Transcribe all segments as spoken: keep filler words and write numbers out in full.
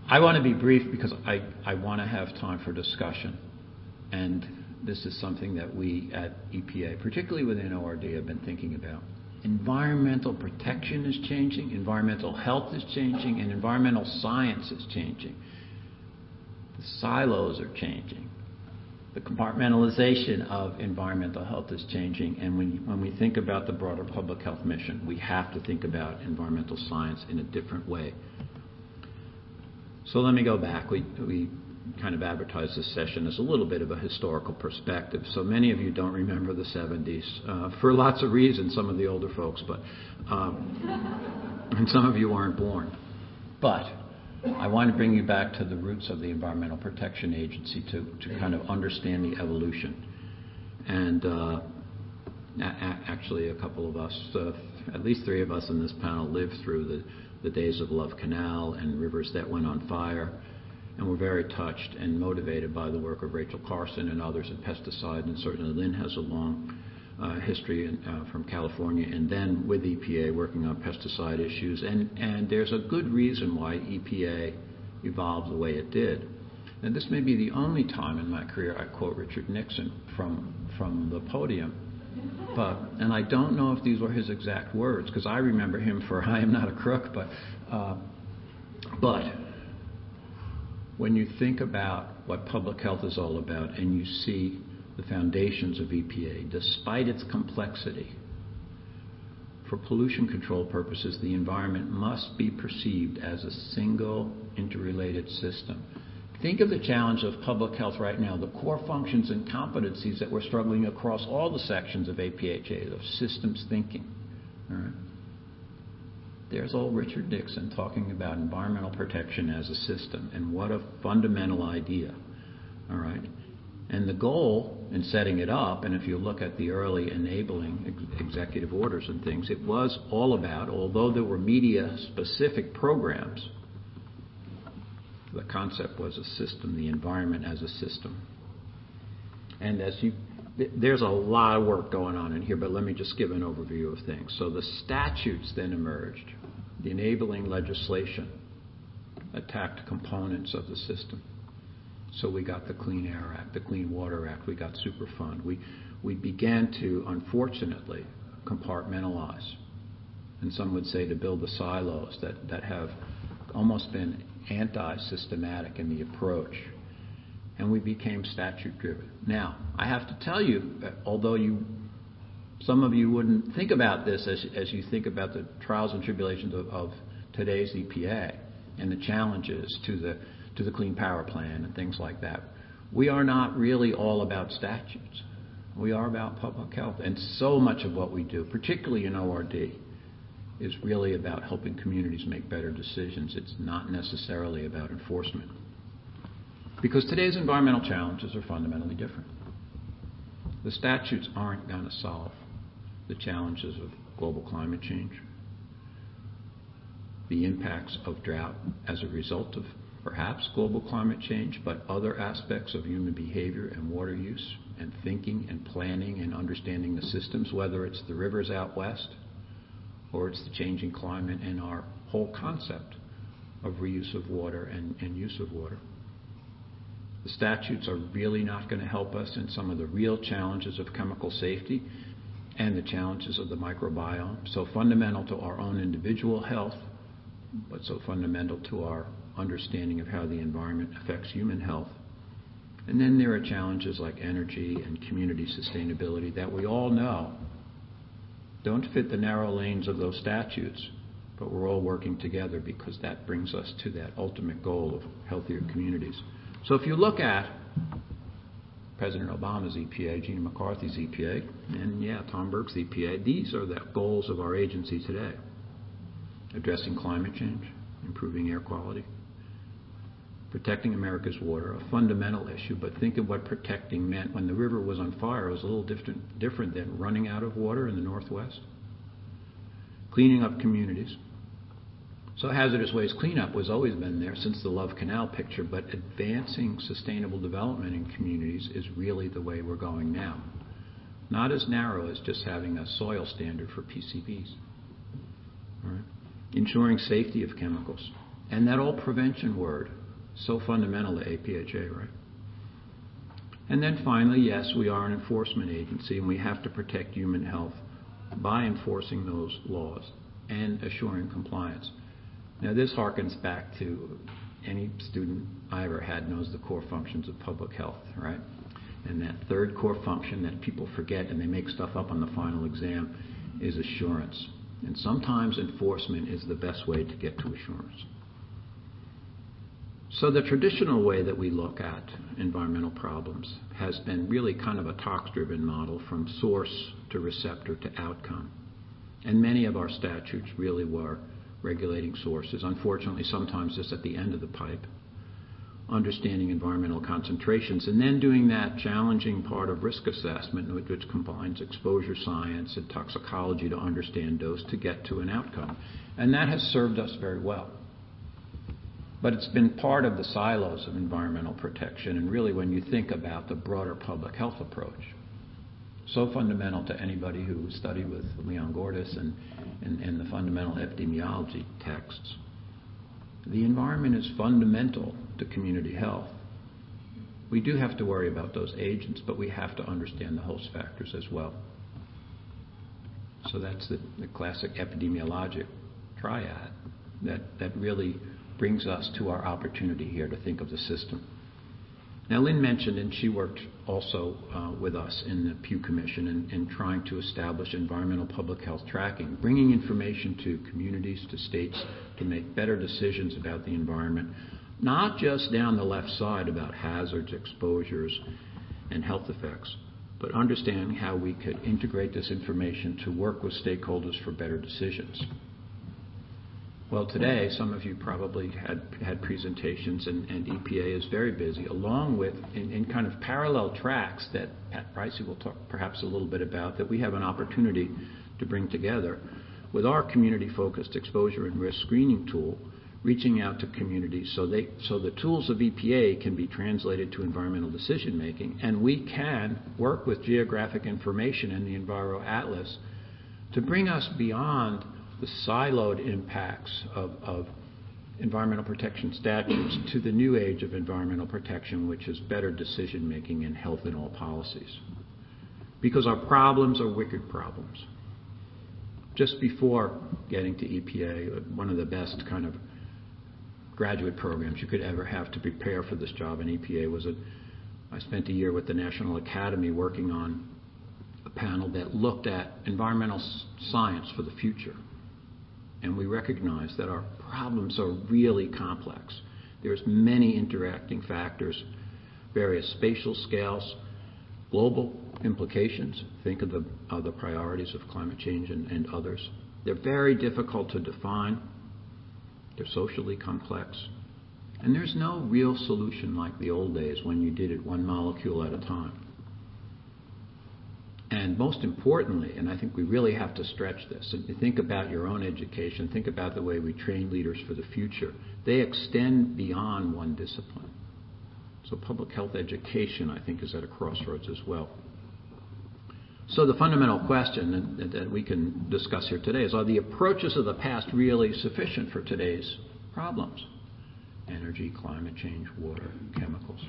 I want to be brief because I, I want to have time for discussion. And this is something that we at E P A, particularly within O R D, have been thinking about. Environmental protection is changing, environmental health is changing, and environmental science is changing. The silos are changing. The compartmentalization of environmental health is changing, and when, when we think about the broader public health mission, we have to think about environmental science in a different way. So let me go back. We, we kind of advertised this session as a little bit of a historical perspective. So many of you don't remember the seventies uh, for lots of reasons, some of the older folks, but um, and some of you weren't born. But I want to bring you back to the roots of the Environmental Protection Agency to, to kind of understand the evolution. And uh, a- actually a couple of us, uh, at least three of us in this panel lived through the, the days of Love Canal and rivers that went on fire. And we're very touched and motivated by the work of Rachel Carson and others in pesticide. And certainly Lynn has a long uh, history in, uh, from California, and then with E P A working on pesticide issues. And, and there's a good reason why E P A evolved the way it did. And this may be the only time in my career I quote Richard Nixon from, from the podium. But, and I don't know if these were his exact words, because I remember him for I am not a crook, but, uh, but when you think about what public health is all about and you see the foundations of E P A, despite its complexity, for pollution control purposes, the environment must be perceived as a single interrelated system. Think of the challenge of public health right now, the core functions and competencies that we're struggling across all the sections of A P H A, of systems thinking. All right? There's old Richard Nixon talking about environmental protection as a system, and what a fundamental idea. All right? And the goal in setting it up, and if you look at the early enabling ex- executive orders and things, it was all about, although there were media-specific programs, the concept was a system, the environment as a system. And as you, th- there's a lot of work going on in here, but let me just give an overview of things. So the statutes then emerged. The enabling legislation attacked components of the system. So we got the Clean Air Act, the Clean Water Act, we got Superfund. We, we began to, unfortunately, compartmentalize. And some would say to build the silos that, that have almost been anti-systematic in the approach. And we became statute-driven. Now, I have to tell you, that although you, some of you wouldn't think about this as, as you think about the trials and tribulations of, of today's E P A and the challenges to the to the Clean Power Plan and things like that. We are not really all about statutes. We are about public health. And so much of what we do, particularly in O R D, is really about helping communities make better decisions. It's not necessarily about enforcement. Because today's environmental challenges are fundamentally different. The statutes aren't going to solve the challenges of global climate change, the impacts of drought as a result of perhaps global climate change, but other aspects of human behavior and water use and thinking and planning and understanding the systems, whether it's the rivers out west or it's the changing climate and our whole concept of reuse of water and, and use of water. The statutes are really not going to help us in some of the real challenges of chemical safety and the challenges of the microbiome, so fundamental to our own individual health, but so fundamental to our understanding of how the environment affects human health. And then there are challenges like energy and community sustainability that we all know don't fit the narrow lanes of those statutes, but we're all working together because that brings us to that ultimate goal of healthier communities. So if you look at President Obama's E P A, Gina McCarthy's E P A, and yeah, Tom Burke's E P A, these are the goals of our agency today. Addressing climate change, improving air quality, protecting America's water, a fundamental issue, but think of what protecting meant when the river was on fire. It was a little different, different than running out of water in the Northwest. Cleaning up communities. So hazardous waste cleanup has always been there since the Love Canal picture, but advancing sustainable development in communities is really the way we're going now. Not as narrow as just having a soil standard for P C Bs. All right. Ensuring safety of chemicals. And that old prevention word, so fundamental to A P H A, right? And then finally, yes, we are an enforcement agency, and we have to protect human health by enforcing those laws and assuring compliance. Now, this harkens back to any student I ever had knows the core functions of public health, right? And that third core function that people forget and they make stuff up on the final exam is assurance. And sometimes enforcement is the best way to get to assurance. So the traditional way that we look at environmental problems has been really kind of a talks-driven model from source to receptor to outcome. And many of our statutes really were regulating sources, unfortunately sometimes just at the end of the pipe, understanding environmental concentrations, and then doing that challenging part of risk assessment, which, which combines exposure science and toxicology to understand dose to get to an outcome. And that has served us very well. But it's been part of the silos of environmental protection, and really when you think about the broader public health approach, so fundamental to anybody who studied with Leon Gordis and, and, and the fundamental epidemiology texts. The environment is fundamental to community health. We do have to worry about those agents, but we have to understand the host factors as well. So that's the, the classic epidemiologic triad that, that really brings us to our opportunity here to think of the system. Now, Lynn mentioned, and she worked also uh, with us in the Pew Commission in, in trying to establish environmental public health tracking, bringing information to communities, to states, to make better decisions about the environment, not just down the left side about hazards, exposures, and health effects, but understanding how we could integrate this information to work with stakeholders for better decisions. Well, today, some of you probably had, had presentations, and, and E P A is very busy, along with, in, in kind of parallel tracks that Pat Pricey will talk perhaps a little bit about, that we have an opportunity to bring together with our community-focused exposure and risk screening tool, reaching out to communities so, they, so the tools of E P A can be translated to environmental decision-making, and we can work with geographic information in the Enviro Atlas to bring us beyond the siloed impacts of, of environmental protection statutes to the new age of environmental protection, which is better decision-making and health in all policies. Because our problems are wicked problems. Just before getting to E P A, one of the best kind of graduate programs you could ever have to prepare for this job in E P A was a, I spent a year with the National Academy working on a panel that looked at environmental science for the future. And we recognize that our problems are really complex. There's many interacting factors, various spatial scales, global implications. Think of the, of the priorities of climate change and, and others. They're very difficult to define. They're socially complex. And there's no real solution like the old days when you did it one molecule at a time. And most importantly, and I think we really have to stretch this, and you think about your own education, think about the way we train leaders for the future. They extend beyond one discipline. So public health education, I think, is at a crossroads as well. So the fundamental question that, that we can discuss here today is, are the approaches of the past really sufficient for today's problems? Energy, climate change, water, chemicals.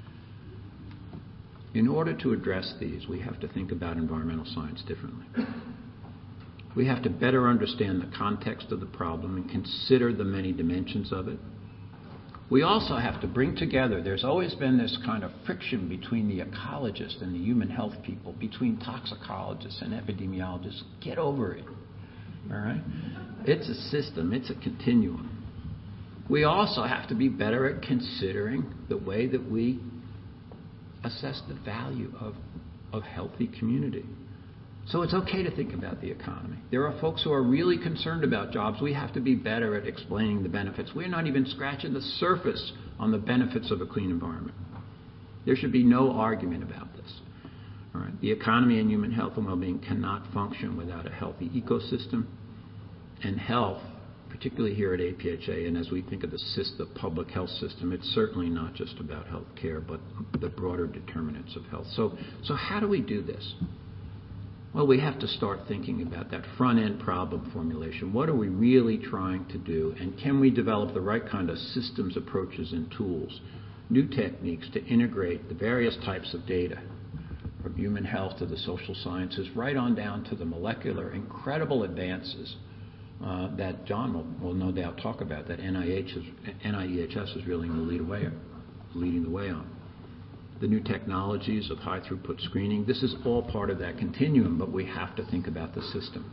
In order to address these, we have to think about environmental science differently. We have to better understand the context of the problem and consider the many dimensions of it. We also have to bring together, there's always been this kind of friction between the ecologist and the human health people, between toxicologists and epidemiologists. Get over it, all right? It's a system, it's a continuum. We also have to be better at considering the way that we assess the value of a healthy community. So it's okay to think about the economy. There are folks who are really concerned about jobs. We have to be better at explaining the benefits. We're not even scratching the surface on the benefits of a clean environment. There should be no argument about this. All right. The economy and human health and well-being cannot function without a healthy ecosystem, and health, particularly here at A P H A, and as we think of the system, public health system, it's certainly not just about health care, but the broader determinants of health. So, so how do we do this? Well, we have to start thinking about that front-end problem formulation. What are we really trying to do? And can we develop the right kind of systems, approaches, and tools, new techniques to integrate the various types of data, from human health to the social sciences, right on down to the molecular, incredible advances uh, that John will, will no doubt talk about, that N I H is, N I E H S is really lead away, leading the way on. The new technologies of high-throughput screening, this is all part of that continuum, but we have to think about the system.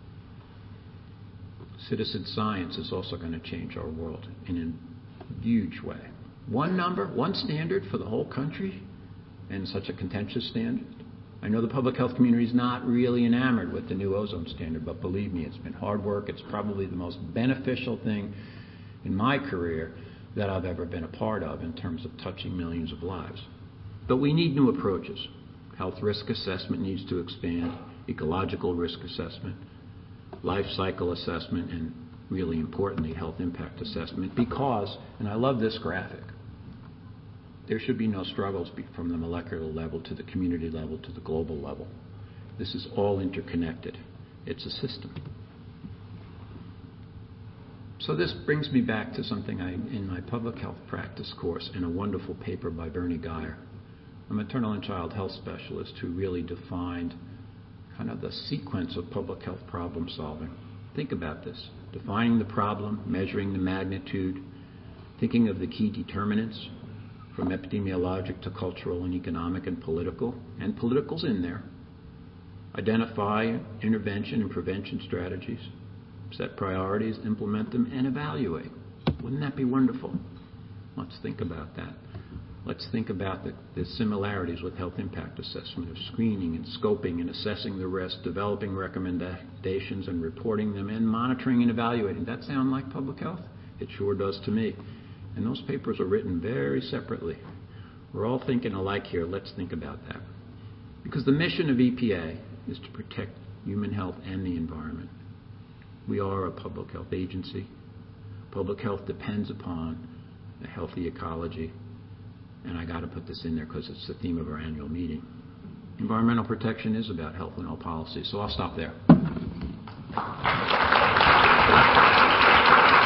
Citizen science is also going to change our world in a huge way. One number, one standard for the whole country, and such a contentious standard. I know the public health community is not really enamored with the new ozone standard, but believe me, it's been hard work. It's probably the most beneficial thing in my career that I've ever been a part of in terms of touching millions of lives. But we need new approaches. Health risk assessment needs to expand, ecological risk assessment, life cycle assessment, and really importantly, health impact assessment, because, and I love this graphic, there should be no struggles from the molecular level to the community level to the global level. This is all interconnected. It's a system. So this brings me back to something I, in my public health practice course, in a wonderful paper by Bernie Geyer, a maternal and child health specialist who really defined kind of the sequence of public health problem solving. Think about this. Defining the problem, measuring the magnitude, thinking of the key determinants from epidemiologic to cultural and economic and political, and political's in there. Identify intervention and prevention strategies, set priorities, implement them, and evaluate. Wouldn't that be wonderful? Let's think about that. Let's think about the, the similarities with health impact assessment of screening and scoping and assessing the risk, developing recommendations and reporting them, and monitoring and evaluating. That sound like public health? It sure does to me. And those papers are written very separately. We're all thinking alike here. Let's think about that. Because the mission of E P A is to protect human health and the environment. We are a public health agency. Public health depends upon a healthy ecology. And I got to put this in there because it's the theme of our annual meeting. Environmental protection is about health and all policy. So I'll stop there.